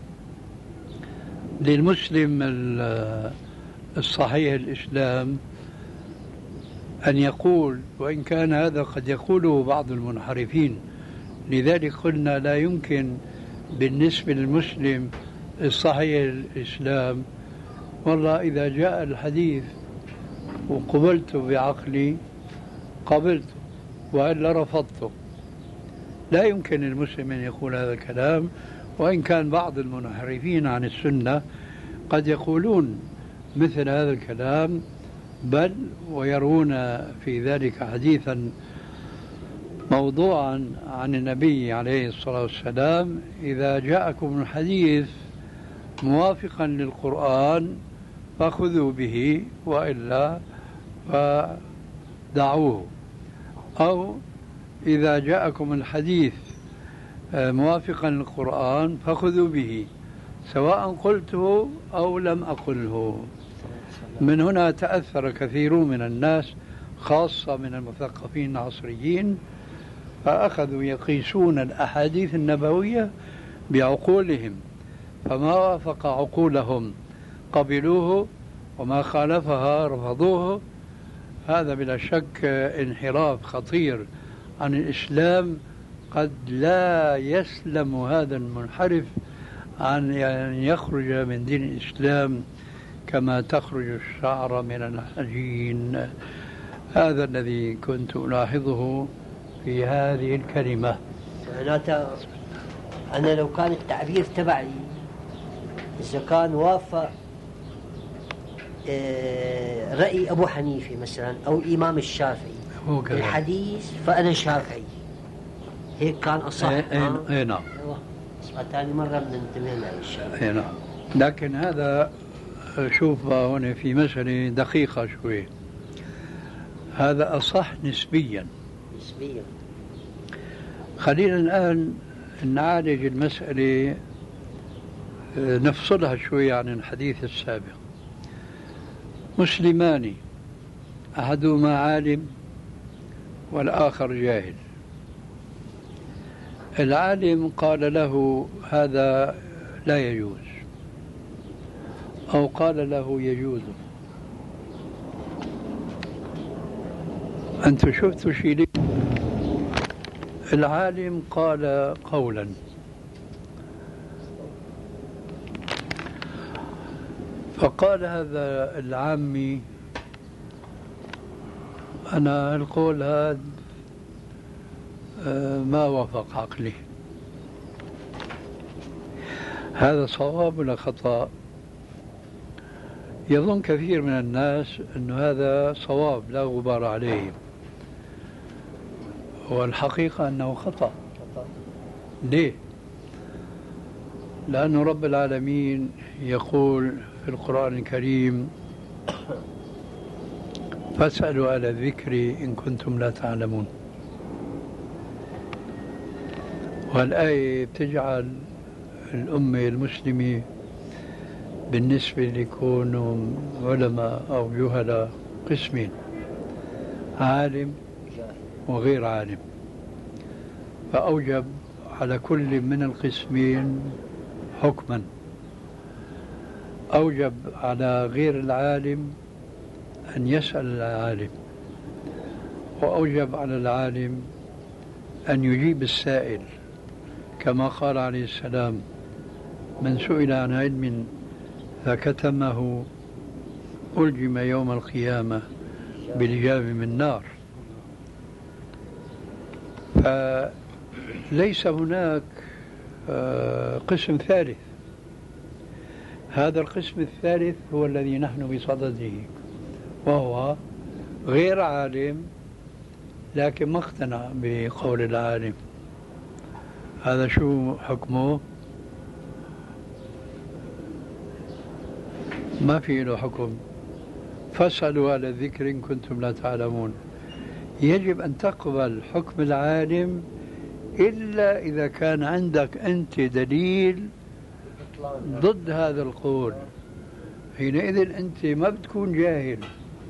Speaker 2: للمسلم الصحيح الإسلام أن يقول، وإن كان هذا قد يقوله بعض المنحرفين، لذلك قلنا لا يمكن بالنسبة للمسلم الصحيح الإسلام والله إذا جاء الحديث وقبلته بعقلي قبلته وإلا رفضته. لا يمكن للمسلم أن يقول هذا الكلام، وإن كان بعض المنحرفين عن السنة قد يقولون مثل هذا الكلام، بل ويرون في ذلك حديثا موضوعا عن النبي عليه الصلاة والسلام: إذا جاءكم الحديث موافقا للقرآن فخذوا به وإلا فدعوه، أو إذا جاءكم الحديث موافقا للقرآن فخذوا به سواء قلته أو لم أقله. من هنا تأثر كثير من الناس خاصة من المثقفين العصريين، فأخذوا يقيسون الأحاديث النبوية بعقولهم، فما وافق عقولهم قبلوه وما خالفها رفضوه. هذا بلا شك انحراف خطير عن الإسلام، قد لا يسلم هذا المنحرف عن أن يخرج من دين الإسلام كما تخرج الشعر من العجين. هذا الذي كنت ألاحظه في هذه الكلمة.
Speaker 6: معناتها أنا لو كان التعبير تبعي إذا كان وافق رأي أبو حنيفة مثلا أو الإمام الشافعي الحديث فأنا شافعي، هيك كان أصح.
Speaker 2: اي نعم.
Speaker 6: ثاني مرة بننتبه لهذا الشيء.
Speaker 2: اي نعم. لكن هذا شوف هنا في مسألة دقيقة شوي، هذا أصح نسبيا.
Speaker 6: نسبيا.
Speaker 2: خلينا الآن نعالج المسألة، نفصلها شوي عن الحديث السابق. مسلمان أحدهما عالم والآخر جاهل. العالم قال له هذا لا يجوز، أو قال له يجوز. أنتم شفتوا شيء؟ العالم قال قولا فقال هذا العامي أنا القول هذا ما وافق عقلي. هذا صواب ولا خطأ؟ يظن كثير من الناس أن هذا صواب لا غبار عليه، والحقيقة أنه خطأ. ليه؟ لأن رب العالمين يقول في القرآن الكريم: فاسألوا أهل الذكر إن كنتم لا تعلمون. والآية بتجعل الأمة المسلمة بالنسبة ليكونوا علماء أو جهلاء قسمين: عالم وغير عالم. فأوجب على كل من القسمين حكما. أوجب على غير العالم أن يسأل العالم، وأوجب على العالم أن يجيب السائل، كما قال عليه السلام: من سئل عن علم فكتمه ألجم يوم القيامة بلجام من نار. فليس هناك قسم ثالث. هذا القسم الثالث هو الذي نحن بصدده، وهو غير عالم لكن ما اقتنع بقول العالم. هذا شو حكمه؟ ما في له حكم. فاسألوا أهل الذكر إن كنتم لا تعلمون. يجب أن تقبل حكم العالم إلا إذا كان عندك أنت دليل ضد هذا القول. حينئذ أنت ما بتكون جاهل،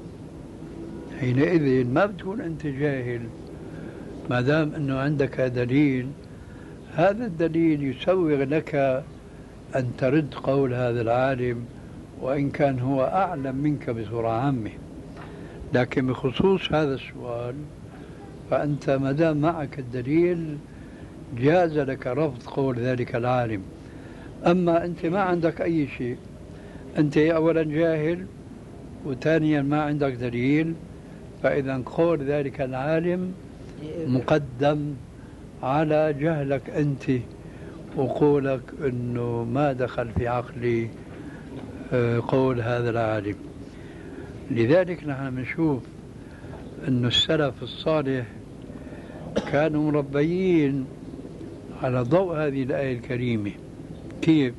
Speaker 2: حينئذ ما بتكون أنت جاهل ما دام أنه عندك دليل. هذا الدليل يسوغ لك أن ترد قول هذا العالم وإن كان هو أعلم منك بصورة عامة. لكن بخصوص هذا السؤال فأنت ما دام معك الدليل جاز لك رفض قول ذلك العالم. أما أنت ما عندك أي شيء، أنت أولا جاهل، وثانيا ما عندك دليل، فإذا قول ذلك العالم مقدم على جهلك أنت وقولك أنه ما دخل في عقلي قول هذا العالم. لذلك نحن نشوف أن السلف الصالح كانوا مربيين على ضوء هذه الآية الكريمة. كيف؟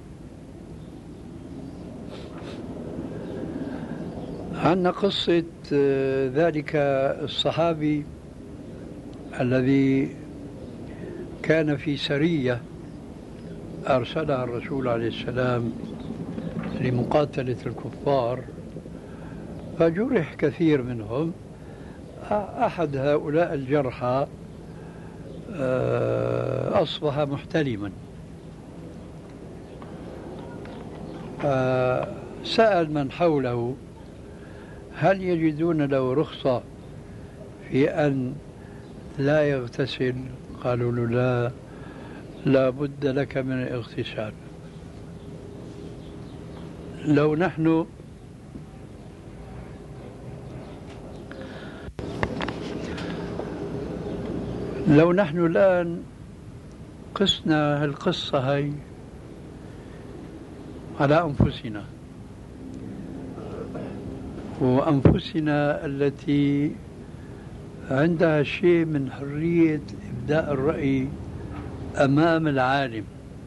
Speaker 2: عندنا قصة ذلك الصحابي الذي كان في سرية أرسلها الرسول عليه السلام لمقاتلة الكفار، فجرح كثير منهم. أحد هؤلاء الجرحى أصبح محتلما، سأل من حوله هل يجدون له رخصة في أن لا يغتسل؟ قالوا له لا، لا بد لك من الاغتسال. لو نحن لو نحن الآن قسنا هالقصة هاي على أنفسنا وأنفسنا التي عندها شيء من حرية إبداء الرأي أمام العالم،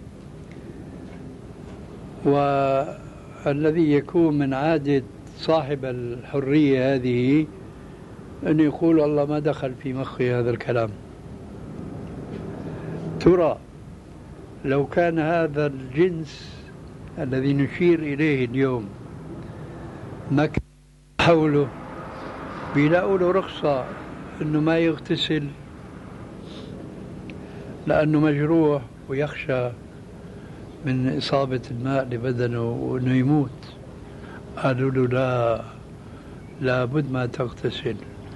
Speaker 2: والذي يكون من عادة صاحب الحرية هذه أن يقول الله ما دخل في مخي هذا الكلام. ترى لو كان هذا الجنس الذي نشير إليه اليوم ما كان حوله بيلاقوا له رخصة أنه ما يغتسل لأنه مجروح ويخشى من إصابة الماء لبدنه وأنه يموت، قالوا له لا، لابد ما تغتسل.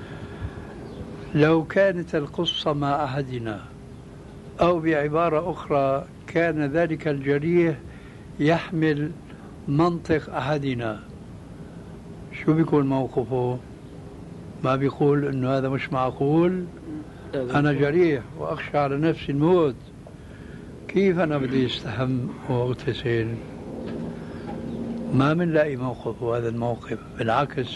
Speaker 2: لو كانت القصة مع أحدنا، أو بعبارة أخرى كان ذلك الجريح يحمل منطق أحدنا، شو بيكون موقفه؟ ما بيقول إنه هذا مش معقول، أنا جريح وأخشى على نفسي الموت، كيف أنا بدي استحم واغتسل؟ ما بنلاقي موقفه هذا الموقف، بالعكس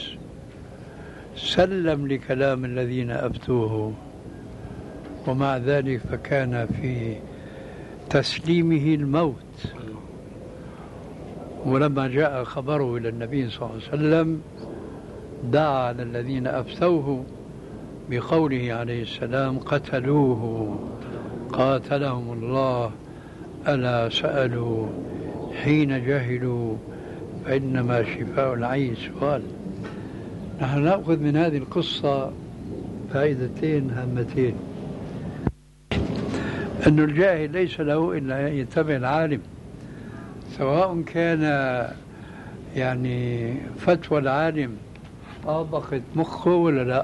Speaker 2: سلم لكلام الذين أفتوه، ومع ذلك فكان في تسليمه الموت. ولما جاء خبره إلى النبي صلى الله عليه وسلم دعا على الذين أفتوه بقوله عليه السلام قتلوه قاتلهم الله ألا سألوا حين جهلوا فإنما شفاء العي سؤال. نحن نأخذ من هذه القصة فائدتين هامتين: أن الجاهل ليس له إلا أن يتبع العالم، سواء كان يعني فتوى العالم طابقت مخه ولا لا.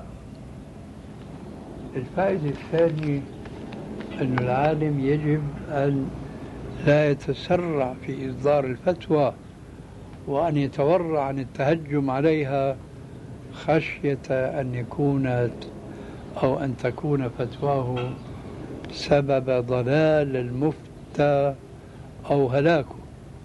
Speaker 2: الفائدة الثانية أن العالم يجب أن لا يتسرع في إصدار الفتوى، وأن يتورع عن التهجم عليها خشية أن يكون أو أن تكون فتواه سبب ضلال المفتى أو هلاكه.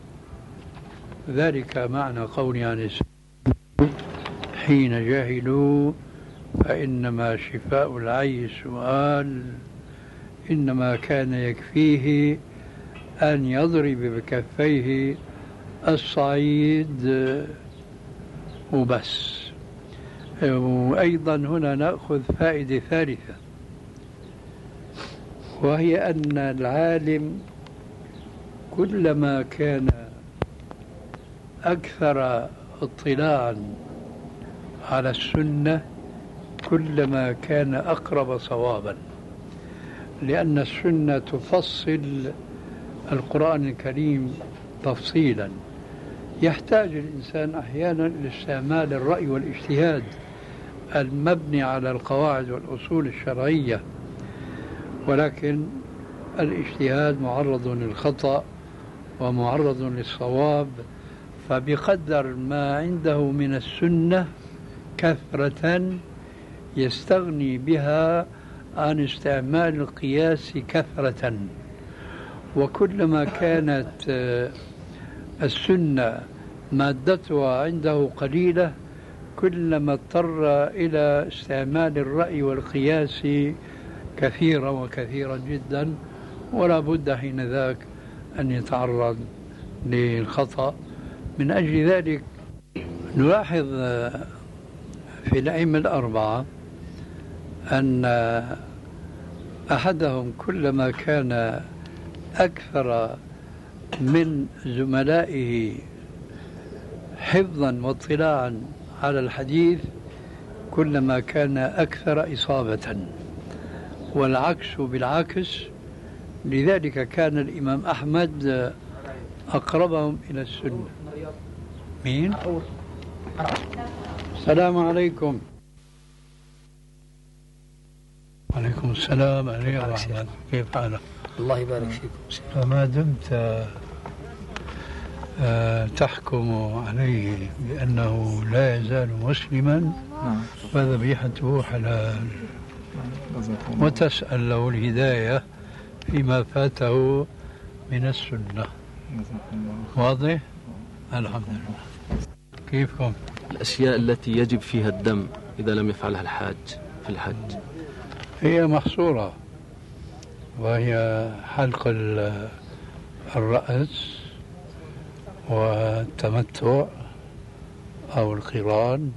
Speaker 2: ذلك معنى قولي عن السلام حين جهلوا فإنما شفاء العي سؤال. إنما كان يكفيه أن يضرب بكفيه الصعيد وبس. وأيضا هنا نأخذ فائدة ثالثة، وهي أن العالم كلما كان أكثر اطلاعا على السنة كلما كان أقرب صوابا، لأن السنة تفصل القرآن الكريم تفصيلا يحتاج الإنسان أحيانا لاستعمال الرأي والاجتهاد المبني على القواعد والأصول الشرعية، ولكن الاجتهاد معرض للخطأ ومعرض للصواب، فبقدر ما عنده من السنة كثرة يستغني بها عن استعمال القياس كثرة. وكلما كانت السنة مادتها عنده قليلة كلما اضطر إلى استعمال الرأي والقياس كثيرا وكثيرا جدا، ولا بد حين ذاك أن يتعرض للخطأ. من أجل ذلك نلاحظ في الأئمة الأربعة أن أحدهم كلما كان أكثر من زملائه حفظا واطلاعا على الحديث كلما كان أكثر إصابة، والعكس بالعكس. لذلك كان الإمام أحمد أقربهم إلى السنة. مين؟ السلام عليكم. وعليكم السلام عليكم أحمد، كيف حالك؟
Speaker 1: الله يبارك فيكم.
Speaker 2: فما دمت تحكم عليه بأنه لا يزال مسلما فذبيحته حلال، وتسأل له الهداية فيما فاته من السنة. واضح؟ الحمد لله. كيفكم؟
Speaker 7: الأشياء التي يجب فيها الدم إذا لم يفعلها الحاج في الحج
Speaker 2: هي محصورة، وهي حلق الرأس والتمتع أو القران،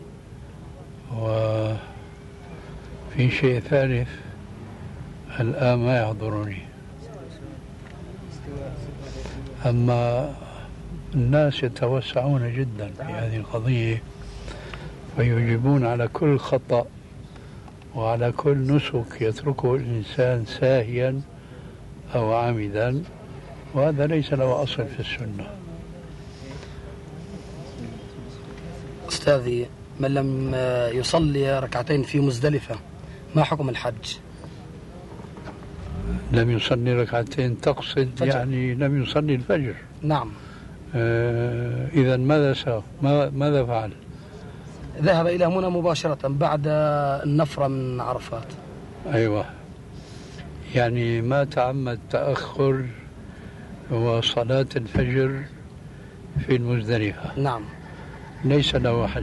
Speaker 2: وفي شيء ثالث الآن ما يحضرني. أما الناس يتوسعون جدا في هذه القضية ويجيبون على كل خطأ وعلى كل نسك يتركه الإنسان ساهيا أو عامدا، وهذا ليس له أصل في السنة.
Speaker 1: أستاذي، من لم يصلي ركعتين في مزدلفة ما حكم الحج؟
Speaker 2: لم يصلي ركعتين تقصد فجر. يعني لم يصلي الفجر.
Speaker 1: نعم.
Speaker 2: آه إذا ماذا سوى؟ ماذا فعل؟
Speaker 1: ذهب إلى منى مباشرة بعد النفرة من عرفات.
Speaker 2: أيوة، يعني ما تعمد تأخر وصلاة الفجر في المزدلفة.
Speaker 1: نعم.
Speaker 2: ليس له حج،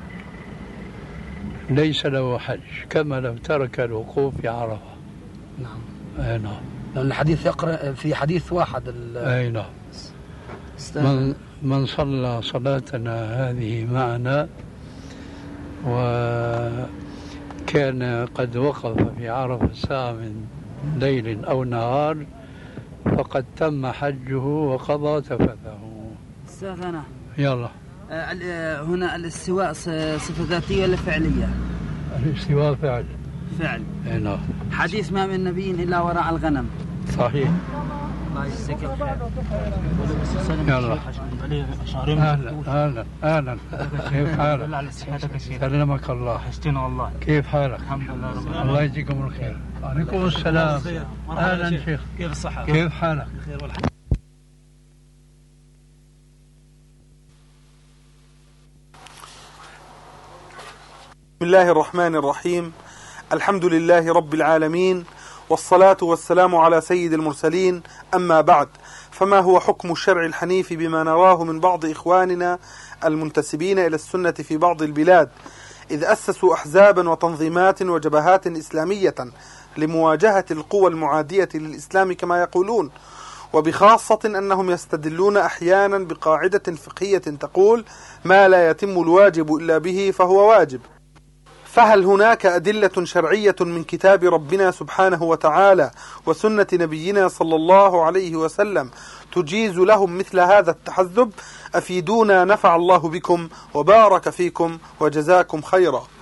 Speaker 2: ليس له حج، كما لو ترك الوقوف في عرفة.
Speaker 1: نعم.
Speaker 2: أي نعم.
Speaker 1: لأن الحديث يقرأ في حديث واحد.
Speaker 2: أي نعم. من, من صلى صلاتنا هذه معنا وكان قد وقف في عرفة ساعة من ليل أو نهار فقد تم حجه وقضى تفثه.
Speaker 8: أستاذ أنا
Speaker 2: يلا.
Speaker 8: آه هنا الاستواء صفة ذاتية ولا فعلية؟
Speaker 2: الاستواء فعل.
Speaker 8: فعل.
Speaker 2: اي نعم.
Speaker 8: حديث ما من نبي إلا وراء الغنم.
Speaker 2: صحيح.
Speaker 8: الله يجزيك الخير.
Speaker 2: يلا. اهلا اهلا اهلا. كيف حالك؟ سلمك الله.
Speaker 9: وحشتنا والله.
Speaker 2: كيف حالك؟
Speaker 9: الحمد لله رب العالمين.
Speaker 2: الله يجزيكم الخير. وعليكم السلام. اهلا شيخ.
Speaker 9: كيف الصحة؟
Speaker 2: كيف حالك؟
Speaker 9: بخير والحمد.
Speaker 3: بسم الله الرحمن الرحيم. الحمد لله رب العالمين، والصلاة والسلام على سيد المرسلين. أما بعد، فما هو حكم الشرع الحنيف بما نراه من بعض إخواننا المنتسبين إلى السنة في بعض البلاد، إذ أسسوا أحزابا وتنظيمات وجبهات إسلامية لمواجهة القوى المعادية للإسلام كما يقولون، وبخاصة أنهم يستدلون أحيانا بقاعدة فقهية تقول ما لا يتم الواجب إلا به فهو واجب. فهل هناك أدلة شرعية من كتاب ربنا سبحانه وتعالى وسنة نبينا صلى الله عليه وسلم تجيز لهم مثل هذا التحزب؟ أفيدونا نفع الله بكم وبارك فيكم وجزاكم خيرا.